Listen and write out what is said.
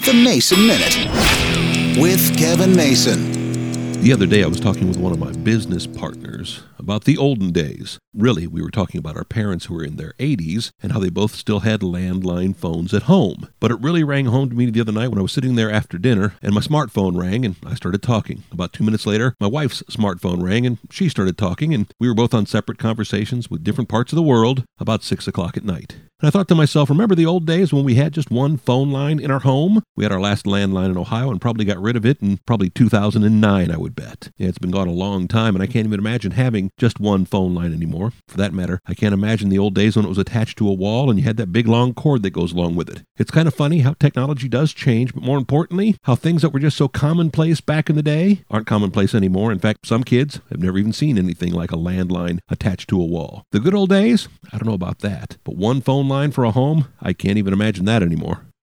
The Mason Minute with Kevin Mason. The other day I was talking with one of my business partners about the olden days. Really, we were talking about our parents who were in their 80s and how they both still had landline phones at home. But it really rang home to me the other night when I was sitting there after dinner and my smartphone rang and I started talking. About 2 minutes later, my wife's smartphone rang and she started talking, and we were both on separate conversations with different parts of the world about 6 o'clock at night. And I thought to myself, remember the old days when we had just one phone line in our home? We had our last landline in Ohio and probably got rid of it in probably 2009, I would bet. Yeah, it's been gone a long time, and I can't even imagine having just one phone line anymore. For that matter, I can't imagine the old days when it was attached to a wall and you had that big long cord that goes along with it. It's kind of funny how technology does change, but more importantly, how things that were just so commonplace back in the day aren't commonplace anymore. In fact, some kids have never even seen anything like a landline attached to a wall. The good old days? I don't know about that. But one phone line for a home? I can't even imagine that anymore.